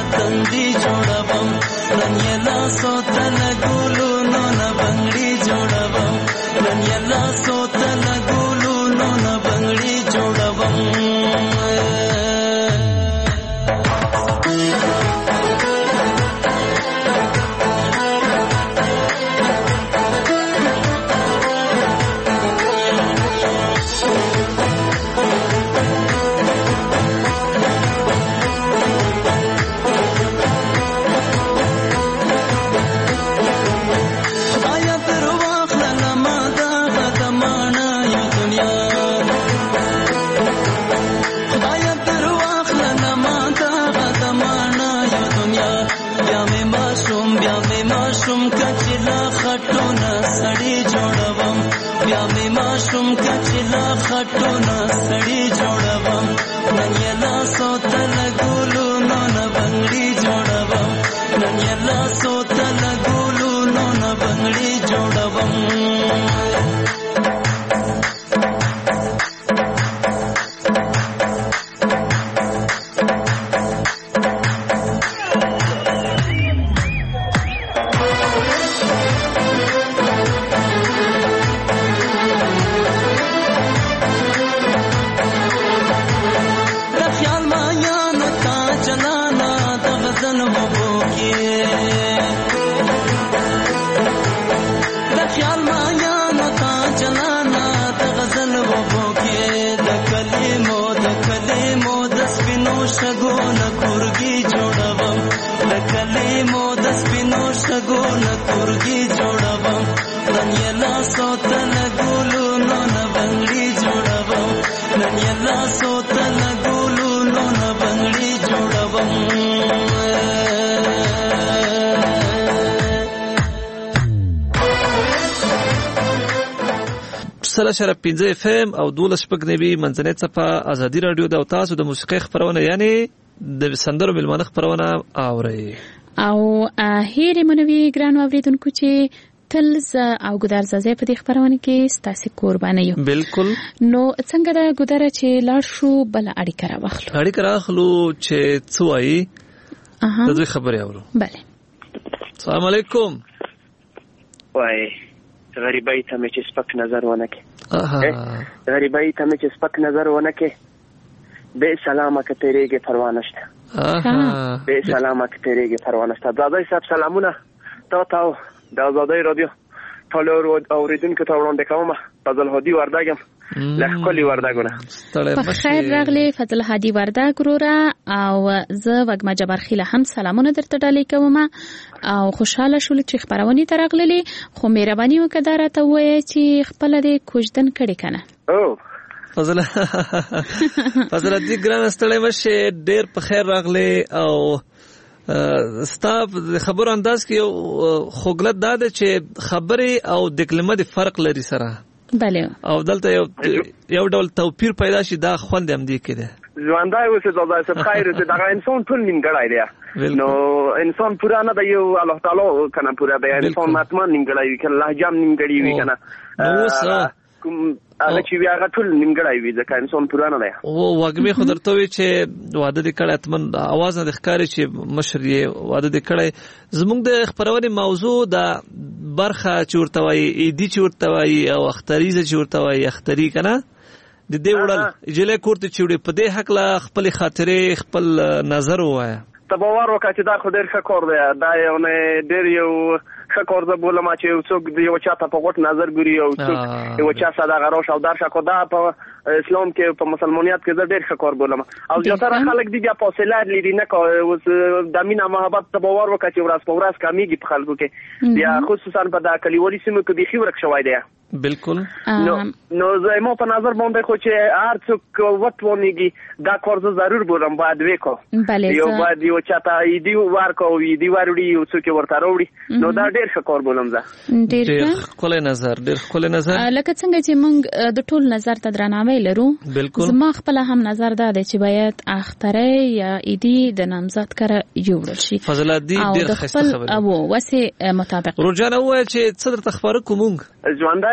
تندي جوړوم نن یې لاسو ته لګولو نو نه بنګړي جوړوم نن یې لاسو ته لګولو نو نه بنګړي جوړوم کچلا خټونه سړی جوړوم نن یې لاسو ته لګولو نو نه بنګړي جوړوم نن یې لاسو ته لګولو نو نه بنګړي جوړوم سره 15 FM او 12 شپږنوي منځنۍ څپه ازادي رادیو د تاسو د موسیقي خبرونه یعنی د سندرو ملمانه خبرونه اوري او هیري منوي ګرانو اوریدونکو چې تل او ګدار زازه په دې خبرونه کې ستاسو قرباني یو بالکل نو څنګه دا ګدار چې لاړ شو بل اړیکه راخلو چې څوای د دوی خبرې اورو بله السلام علیکم وای غریبای ته مې چې سپک نظر ونه کې غریبای ته مې چې سپک نظر ونه کې به سلامه که تیرېږي پروا نشته به سلامه که تیرېږي پروا نشته دادای صاحب سلامونه تاسو د آزادۍ رادیو ټول اوریدونکو ته وړاندې کوم فضل هادي وردګم لکلی وردګونه په خیر راغلی فضل هادي وردګ وروره او زه وګما جبر خیله هم سلامونه درته ډالۍ کوم او خوشاله شول چې خبرونه ته راغلي خو مهرباني وکړه راته وایي چې خپل دې کوژدن کړي کنه او فضل دې ګران ستړی مشه ډېر په خیر راغلی او ستاپ خبرو انداز کې خوګلت داده چې خبرې او د کلمه د فرق لري سره بله او دلته یو ډول توپیر پیدا شي دا خوند هم دی کېده ژوندای اوسه دا څه خیر ته دا انسان ټول نیمګړی دی نو انسان پورا نه دی یو الله تعالی کنه پورا دی انسان ماتمان نیمګړی وي کنه لهجه نیمګړی وي کنه کوم هغه چې هغه ټول نیمګړی وي ځکه انسان پورا نه دی او وګمه خو درته وی چې واده دې کړه اتمن आवाज نه ښکاری چې مشر یې واده دې کړه زموږ د خبرونه موضوع دا برخه چورتوي ایدی چورتوي او اختریزه چورتوي اختری کنه د دې وړل اجله کوړه چوړي په دې حق لا خپل خاطره خپل نظر وایا تبوار وکړه چې دا خو ډېر ښه کار دی دا یو نه ډېر یو ښه کار زه بولم چې یو څوک یو چاته په غوټ نظر ګوري او څوک یو چا ساده غراش او درشه کو دا په اسلام کې په مسلمانیت کې زه ډېر ښه کار بولم او زیاتره خلک دي بیا فاصله لري نه اوس د مینا محبت تبوار وکړه چې ورځ په ورځ کمیږي په خلکو کې بیا خصوصا په دا کلیوالي سیمو کې بيخي ورک شوی دی بالکل نو زمو په نظر باندې خو چې هر څوک وټونیږي دا کار زه ضرور بولم باید وکړو یو باید یو چاته ایدی ورکو ایدی وروړي یو څوک ورته وروړي نو دا ډېر ښه کار بولم زه ډېر خپل نظر لکه څنګه چې موږ د ټول نظر ته درناوی لرو زما خپل هم نظر دا دی چې باید اختره یا ایدی د نامزد کړه جوړ شي فضل الدی ډېر ښه خبره او وسه مطابق روزانه وای چې څه درته خبره کوم ژوندای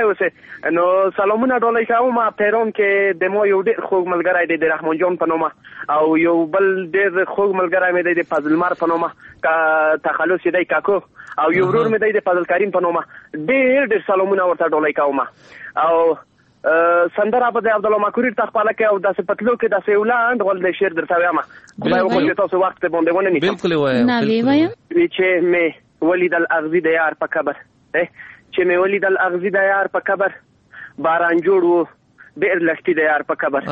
اوسه نو سلامونه ډولې کوم پیرون کې د مو یو ډېر خوږ ملګری دی د رحمان جان په نومه او یو بل ډېر خوږ ملګری مې دی د فضل مر په نومه تخلص دی کاکو او یو ورور مې دی د فضل کریم په نومه ډېر سلامونه ورته ډولې کوم او سندره په د عبدالله مکوري تخپاله کې او داسې پتلو کې داسې ولاند ول د شعر درته وایم خدای وکړي تاسو وخت ته باندې ونه نیسم بالکل وایم چې مې ولید الاغزی د یار په قبر چې مې ولید الاغزی د یار په قبر باران جوړ وو ډېر لښتي د یار په قبر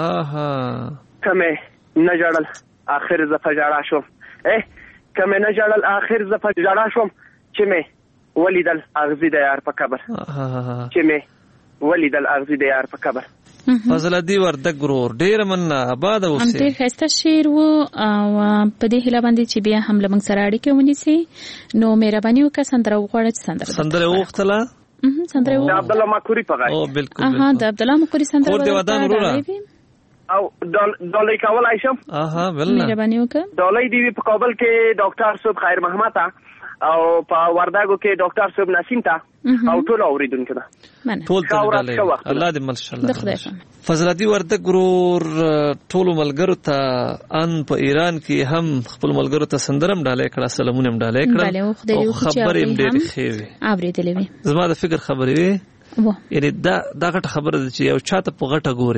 کمه نه جړل اخر ز فجاړه شوم کمه نه جړل اخر ز فجاړه شوم چې مې ولید الاغزی د یار په قبر چې مې ولید الاغزی د یار په قبر فضل دی وردګ ګرور ډېر مننه آباد اوسه هم ډېر ښایسته شعر و او په دې هیله باندې چې بیا هم له موږ سره اړیکې ونیسي نو مهرباني وکړه سندره وغواړه چې سندره وغوښتله سندره د عبدالله مکوري په غږ او بالکل د عبدالله مکوري سندره کور دی ودان وروره او ډالۍ کولای شم مهرباني وکړه ډالۍ دی په کابل کې ډاکټر صاحب خیر محمد او په وردګو کې ډاکټر صاحب نسیم ته او ټول اوریدونکو ته ټول ته ډالۍ الله دې ماشاءالله فضلادي وردګ ګرور ټول ملګرو ته ان په ایران کې هم خپل ملګرو ته سندرم ډالۍ کړه سلامونه هم ډالۍ کړه او خبرې هم ډېرې ښې وي اوریدلې وي زما د فکر خبرې وي یعنی دا غټه خبره ده چې یو چاته په غټه ګوري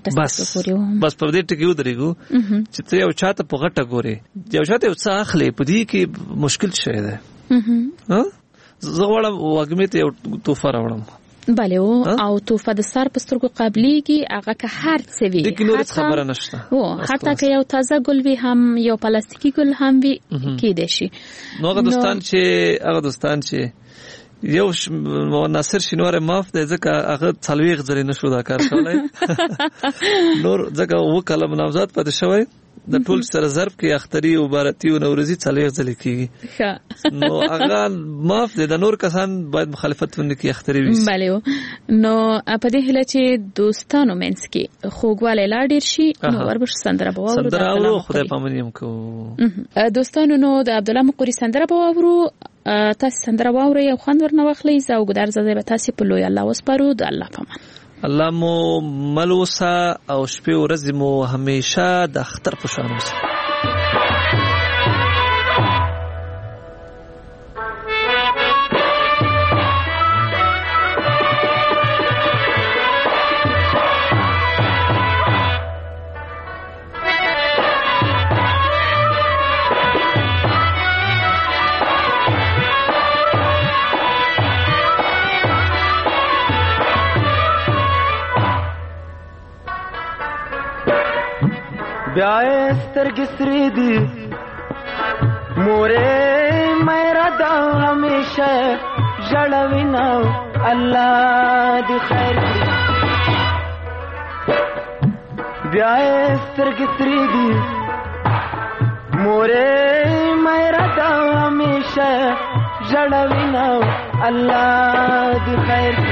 بس په دې ټکی ودرېګو چې ته یو چاته په غټه ګوري یو چاته یو څه اخلي په دې کې مشکل شي ده زه غواړم وګمې ته یو توفه راوړم بله او توفه د سر په سترګو قبليږي هغه که هر څه وي لیکن نور خبره نشته حتی که یو تازه ګل وي هم یو پلاستیکي ګل هم وي کېدای شي نو هغه دوستان چې یو ناصر شینوار معاف دی ځکه هغه څلوېښت ځلې نشو دا کار کولی نور ځکه اووه کاله نامزد پاتې شوی د ټول سره ظرف کې اختري او بارتي او نوروزي 40 ځلې کیږي نو هغه معاف دي د نور کسان باید مخالفت ونه کوي اختري وي بله نو په دې هله چې دوستانو منځ کې خوګواله لا ډیر شي نو وربش سندره به وورو سندره خدای پامنیم کو دوستانو نو د عبدالله مقری سندره به وورو تاسو سندره واورئ او خوند ورنه واخلئ زه او ګدار زده به تاسو په لوی الله وسپارو د الله پامان الله مو ملوسا او شپې ورځې مو همیشه د اختر په شان اوسه بیائے سترګې سرې دي مورې مېرا دا همیشه ژړوي نو الله دې خیر کړي بیائے سترګې سرې دي مورې مېرا دا همیشه ژړوي نو الله دې خیر کړي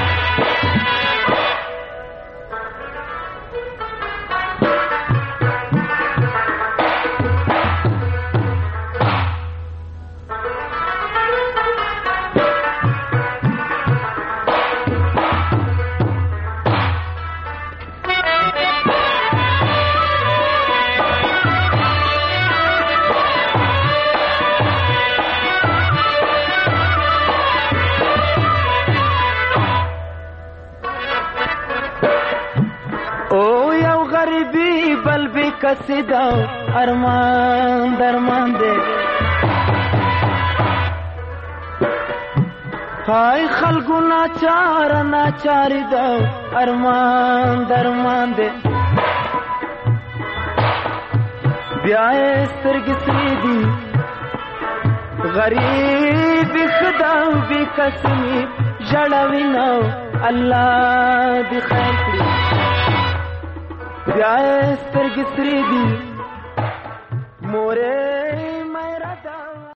کسیدا ارمان درمان دے ہائے خلقو ناچاری دا ارمان درمان دے بیائے سترګې سرې دي غریب خدا بی قسمی ژړوي نو الله دې خیر کړي بیائے سترګې سرې دي مورې